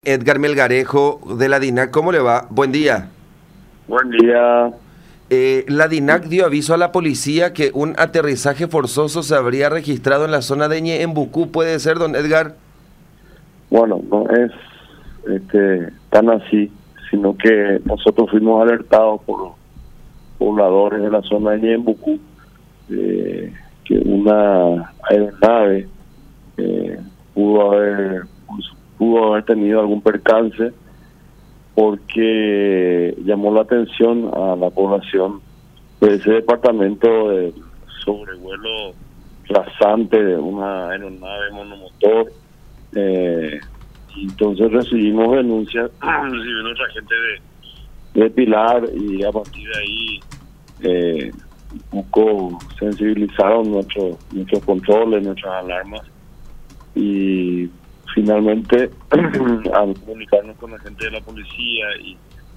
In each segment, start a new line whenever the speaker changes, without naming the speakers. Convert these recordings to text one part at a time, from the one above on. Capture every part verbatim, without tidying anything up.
Edgar Melgarejo de la DINAC. ¿Cómo le va? Buen día.
Buen día.
Eh, la DINAC dio aviso a la policía que un aterrizaje forzoso se habría registrado en la zona de Ñeembucú. ¿Puede ser, don Edgar?
Bueno, no es este, tan así, sino que nosotros fuimos alertados por los pobladores de la zona de Ñeembucú eh, que una aeronave eh, pudo haber pudo haber tenido algún percance, porque llamó la atención a la población de ese departamento de sobrevuelo rasante de una aeronave monomotor. Eh, y entonces recibimos denuncias, recibimos nuestra gente de, de Pilar, y a partir de ahí eh, un poco sensibilizaron nuestros nuestros controles, nuestras alarmas, y finalmente al comunicarnos con la gente de la policía y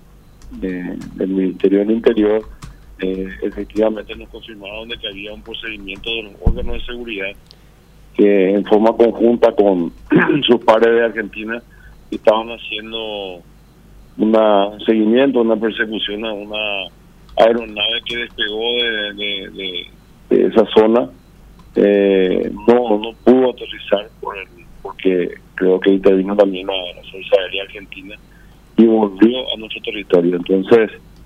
de, del Ministerio del Interior, eh, efectivamente nos confirmaron de que había un procedimiento de los órganos de seguridad que en forma conjunta con sus pares de Argentina estaban haciendo una, un seguimiento, una persecución a una aeronave que despegó de, de, de, de esa zona. Eh, no no pudo aterrizar por el, porque creo que intervino también la, la Fuerza Aérea Argentina y volvió a nuestro territorio. Entonces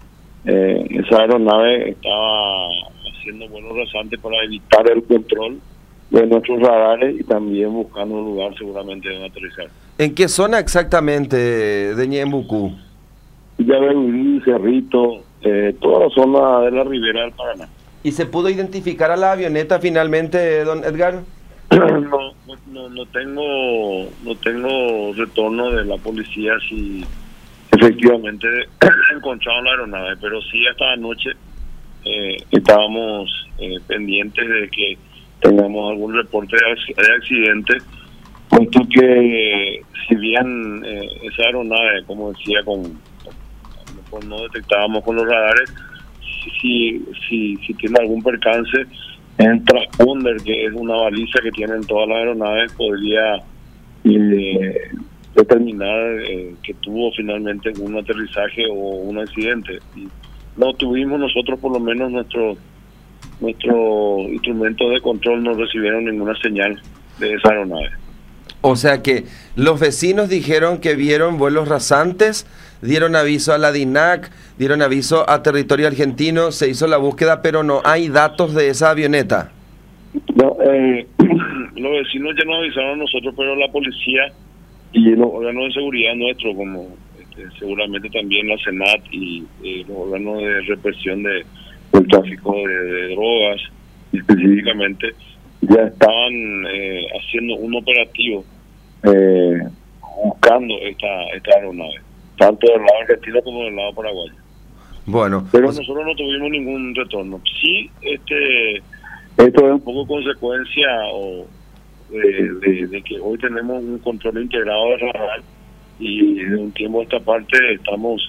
eh, esa aeronave estaba haciendo vuelos rasantes para evitar el control de nuestros radares y también buscando un lugar seguramente de aterrizar.
¿En qué zona exactamente de Ñeembucú?
Yabeburí, Cerrito, eh, toda la zona de la ribera del Paraná.
¿Y se pudo identificar a la avioneta finalmente, don Edgar?
No, no, no tengo no tengo retorno de la policía si efectivamente encontraron la aeronave, pero sí esta noche eh, estábamos eh, pendientes de que tengamos algún reporte de accidente, puesto que si bien eh, esa aeronave, como decía, con, con no detectábamos con los radares, si si si tiene algún percance, el transponder, que es una baliza que tienen todas las aeronaves, podría eh, determinar eh, que tuvo finalmente un aterrizaje o un accidente. Y no tuvimos nosotros, por lo menos nuestro nuestros instrumentos de control no recibieron ninguna señal de esa aeronave.
O sea que los vecinos dijeron que vieron vuelos rasantes, dieron aviso a la DINAC, dieron aviso a territorio argentino, se hizo la búsqueda, pero no hay datos de esa avioneta.
No, eh, los vecinos ya nos avisaron a nosotros, pero la policía y los órganos de seguridad nuestros, como este, seguramente también la Senat y eh, los órganos de represión de, del tráfico de, de drogas, específicamente, ya estaban eh, haciendo un operativo eh, buscando esta, esta aeronave, tanto del lado argentino como del lado paraguayo.
Bueno,
pero
pues,
nosotros no tuvimos ningún retorno. Sí, este esto es un poco consecuencia o de, de, de que hoy tenemos un control integrado de radar, y de un tiempo a esta parte estamos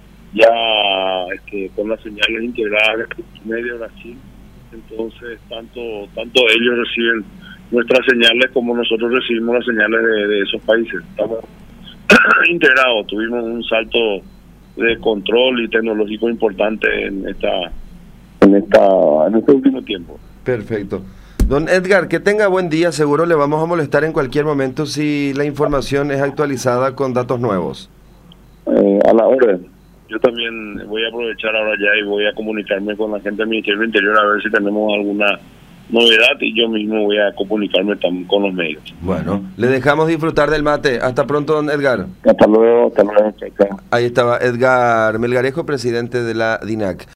ya este, con las señales integradas de medio Brasil. Entonces tanto tanto ellos reciben nuestras señales como nosotros recibimos las señales de, de esos países. Estamos integrados. Tuvimos un salto de control y tecnológico importante en esta en esta en este último tiempo.
Perfecto. Don Edgar, que tenga buen día. Seguro le vamos a molestar en cualquier momento si la información es actualizada con datos nuevos.
Eh, a la hora. Yo también voy a aprovechar ahora ya y voy a comunicarme con la gente del Ministerio del Interior a ver si tenemos alguna novedad, y yo mismo voy a comunicarme también con los medios.
Bueno, le dejamos disfrutar del mate. Hasta pronto, don Edgar.
Hasta luego, hasta luego. Chao, chao.
Ahí estaba Edgar Melgarejo, presidente de la DINAC.